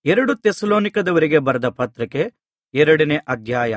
ತೆಸಲೋನಿಕದವರಿಗೆ ಬರೆದ ಪತ್ರಕ್ಕೆ 2ನೇ ಅಧ್ಯಾಯ.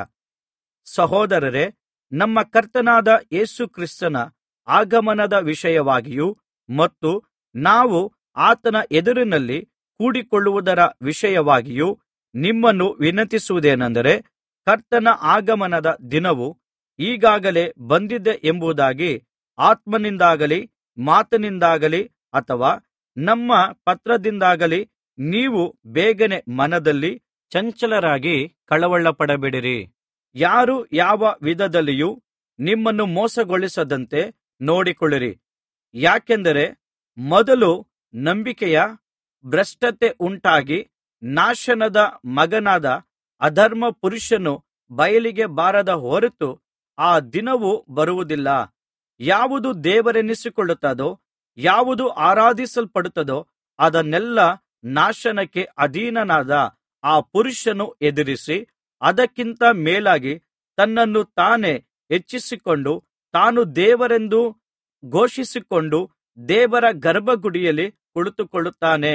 ಸಹೋದರರೇ, ನಮ್ಮ ಕರ್ತನಾದ ಯೇಸು ಕ್ರಿಸ್ತನ ಆಗಮನದ ವಿಷಯವಾಗಿಯೂ ಮತ್ತು ನಾವು ಆತನ ಎದುರಿನಲ್ಲಿ ಕೂಡಿಕೊಳ್ಳುವುದರ ವಿಷಯವಾಗಿಯೂ ನಿಮ್ಮನ್ನು ವಿನಂತಿಸುವುದೇನೆಂದರೆ, ಕರ್ತನ ಆಗಮನದ ದಿನವು ಈಗಾಗಲೇ ಬಂದಿದೆ ಎಂಬುದಾಗಿ ಆತ್ಮನಿಂದಾಗಲಿ ಮಾತಿನಿಂದಾಗಲಿ ಅಥವಾ ನಮ್ಮ ಪತ್ರದಿಂದಾಗಲಿ ನೀವು ಬೇಗನೆ ಮನದಲ್ಲಿ ಚಂಚಲರಾಗಿ ಕಳವಳಪಡಬೇಡಿರಿ. ಯಾರೂ ಯಾವ ವಿಧದಲ್ಲಿಯೂ ನಿಮ್ಮನ್ನು ಮೋಸಗೊಳಿಸದಂತೆ ನೋಡಿಕೊಳ್ಳಿರಿ. ಯಾಕೆಂದರೆ ಮೊದಲು ನಂಬಿಕೆಯ ಭ್ರಷ್ಟತೆ ಉಂಟಾಗಿ ನಾಶನದ ಮಗನಾದ ಅಧರ್ಮ ಪುರುಷನು ಬಯಲಿಗೆ ಬಾರದ ಹೊರತು ಆ ದಿನವು ಬರುವುದಿಲ್ಲ. ಯಾವುದು ದೇವರೆನಿಸಿಕೊಳ್ಳುತ್ತದೋ, ಯಾವುದು ಆರಾಧಿಸಲ್ಪಡುತ್ತದೋ ಅದನ್ನೆಲ್ಲ ನಾಶನಕ್ಕೆ ಅಧೀನನಾದ ಆ ಪುರುಷನು ಎದುರಿಸಿ, ಅದಕ್ಕಿಂತ ಮೇಲಾಗಿ ತನ್ನನ್ನು ತಾನೇ ಹೆಚ್ಚಿಸಿಕೊಂಡು ತಾನು ದೇವರೆಂದು ಘೋಷಿಸಿಕೊಂಡು ದೇವರ ಗರ್ಭಗುಡಿಯಲ್ಲಿ ಕುಳಿತುಕೊಳ್ಳುತ್ತಾನೆ.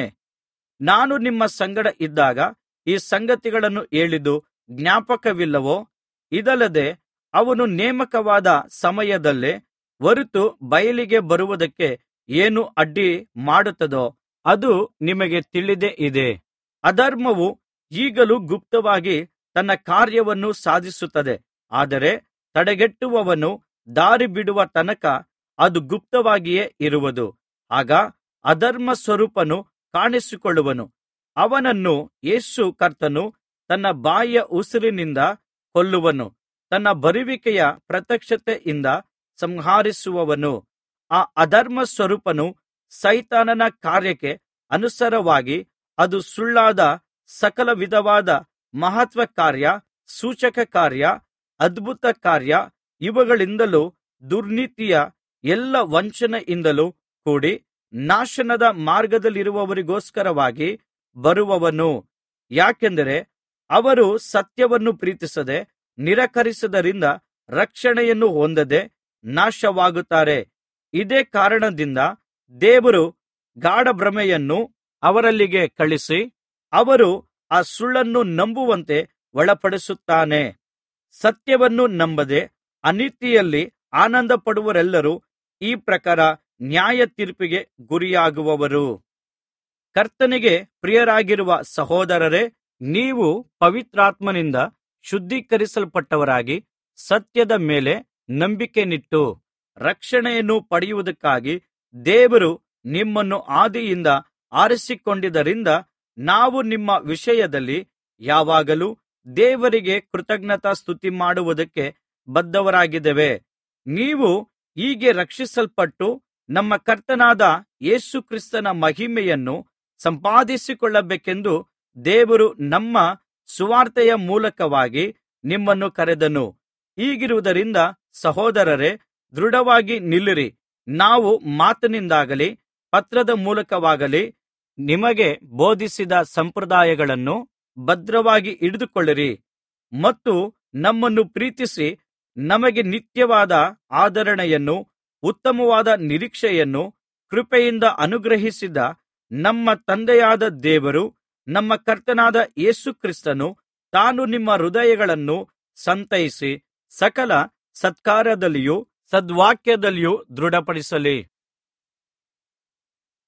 ನಾನು ನಿಮ್ಮ ಸಂಗಡ ಇದ್ದಾಗ ಈ ಸಂಗತಿಗಳನ್ನು ಹೇಳಿದ್ದು ಜ್ಞಾಪಕವಿಲ್ಲವೋ? ಇದಲ್ಲದೆ ಅವನು ನೇಮಕವಾದ ಸಮಯದಲ್ಲೇ ಹೊರತು ಬಯಲಿಗೆ ಬರುವುದಕ್ಕೆ ಏನು ಅಡ್ಡಿ ಮಾಡುತ್ತದೋ ಅದು ನಿಮಗೆ ತಿಳಿದೇ ಇದೆ. ಅಧರ್ಮವು ಈಗಲೂ ಗುಪ್ತವಾಗಿ ತನ್ನ ಕಾರ್ಯವನ್ನು ಸಾಧಿಸುತ್ತದೆ. ಆದರೆ ತಡೆಗಟ್ಟುವವನು ದಾರಿ ಬಿಡುವ ತನಕ ಅದು ಗುಪ್ತವಾಗಿಯೇ ಇರುವುದು. ಆಗ ಅಧರ್ಮ ಸ್ವರೂಪನು ಕಾಣಿಸಿಕೊಳ್ಳುವನು. ಅವನನ್ನು ಯೇಸು ಕರ್ತನು ತನ್ನ ಬಾಯಿಯ ಉಸಿರಿನಿಂದ ಕೊಲ್ಲುವನು. ತನ್ನ ಬರುವಿಕೆಯ ಪ್ರತ್ಯಕ್ಷತೆಯಿಂದ ಸಂಹರಿಸುವವನು. ಆ ಅಧರ್ಮ ಸ್ವರೂಪನು ಸೈತಾನನ ಕಾರ್ಯಕ್ಕೆ ಅನುಸಾರವಾಗಿ ಅದು ಸುಳ್ಳಾದ ಸಕಲ ವಿಧವಾದ ಮಹತ್ವ ಕಾರ್ಯ, ಸೂಚಕ ಕಾರ್ಯ, ಅದ್ಭುತ ಕಾರ್ಯ ಇವುಗಳಿಂದಲೂ ದುರ್ನೀತಿಯ ಎಲ್ಲ ವಂಚನೆಯಿಂದಲೂ ಕೂಡಿ ನಾಶನದ ಮಾರ್ಗದಲ್ಲಿರುವವರಿಗೋಸ್ಕರವಾಗಿ ಬರುವವನು. ಯಾಕೆಂದರೆ ಅವರು ಸತ್ಯವನ್ನು ಪ್ರೀತಿಸದೆ ನಿರಾಕರಿಸಿದ್ದರಿಂದ ರಕ್ಷಣೆಯನ್ನು ಹೊಂದದೆ ನಾಶವಾಗುತ್ತಾರೆ. ಇದೇ ಕಾರಣದಿಂದ ದೇವರು ಗಾಢಭ್ರಮೆಯನ್ನು ಅವರಲ್ಲಿಗೆ ಕಳುಹಿಸಿ ಅವರು ಆ ಸುಳ್ಳನ್ನು ನಂಬುವಂತೆ ಒಳಪಡಿಸುತ್ತಾನೆ. ಸತ್ಯವನ್ನು ನಂಬದೆ ಅನೀತಿಯಲ್ಲಿ ಆನಂದಪಡುವವರೆಲ್ಲರೂ ಈ ಪ್ರಕಾರ ನ್ಯಾಯತೀರ್ಪಿಗೆ ಗುರಿಯಾಗುವರು. ಕರ್ತನಿಗೆ ಪ್ರಿಯರಾಗಿರುವ ಸಹೋದರರೇ, ನೀವು ಪವಿತ್ರಾತ್ಮನಿಂದ ಶುದ್ಧೀಕರಿಸಲ್ಪಟ್ಟವರಾಗಿ ಸತ್ಯದ ಮೇಲೆ ನಂಬಿಕೆಯನ್ನಿಟ್ಟು ರಕ್ಷಣೆಯನ್ನು ಪಡೆಯುವುದಕ್ಕಾಗಿ ದೇವರು ನಿಮ್ಮನ್ನು ಆದಿಯಿಂದ ಆರಿಸಿಕೊಂಡಿದ್ದರಿಂದ ನಾವು ನಿಮ್ಮ ವಿಷಯದಲ್ಲಿ ಯಾವಾಗಲೂ ದೇವರಿಗೆ ಕೃತಜ್ಞತಾ ಸ್ತುತಿ ಮಾಡುವುದಕ್ಕೆ ಬದ್ಧರಾಗಿದ್ದೇವೆ. ನೀವು ಹೀಗೆ ರಕ್ಷಿಸಲ್ಪಟ್ಟು ನಮ್ಮ ಕರ್ತನಾದ ಯೇಸು ಕ್ರಿಸ್ತನ ಮಹಿಮೆಯನ್ನು ಸಂಪಾದಿಸಿಕೊಳ್ಳಬೇಕೆಂದು ದೇವರು ನಮ್ಮ ಸುವಾರ್ತೆಯ ಮೂಲಕವಾಗಿ ನಿಮ್ಮನ್ನು ಕರೆದನು. ಹೀಗಿರುವುದರಿಂದ ಸಹೋದರರೇ, ದೃಢವಾಗಿ ನಿಲ್ಲಿರಿ. ನಾವು ಮಾತಿನಿಂದಾಗಲಿ ಪತ್ರದ ಮೂಲಕವಾಗಲಿ ನಿಮಗೆ ಬೋಧಿಸಿದ ಸಂಪ್ರದಾಯಗಳನ್ನು ಭದ್ರವಾಗಿ ಹಿಡಿದುಕೊಳ್ಳಿರಿ ಮತ್ತು ನಮ್ಮನ್ನು ಪ್ರೀತಿಸಿ ನಮಗೆ ನಿತ್ಯವಾದ ಆದರಣೆಯನ್ನೂ ಉತ್ತಮವಾದ ನಿರೀಕ್ಷೆಯನ್ನೂ ಕೃಪೆಯಿಂದ ಅನುಗ್ರಹಿಸಿದ ನಮ್ಮ ತಂದೆಯಾದ ದೇವರು, ನಮ್ಮ ಕರ್ತನಾದ ಯೇಸು ಕ್ರಿಸ್ತನು ತಾನು ನಿಮ್ಮ ಹೃದಯಗಳನ್ನು ಸಂತೈಸಿ ಸಕಲ ಸತ್ಕಾರ್ಯದಲ್ಲಿಯೂ ಸದ್ವಾಕ್ಯದಲ್ಲಿಯೂ ದೃಢಪಡಿಸಲಿ.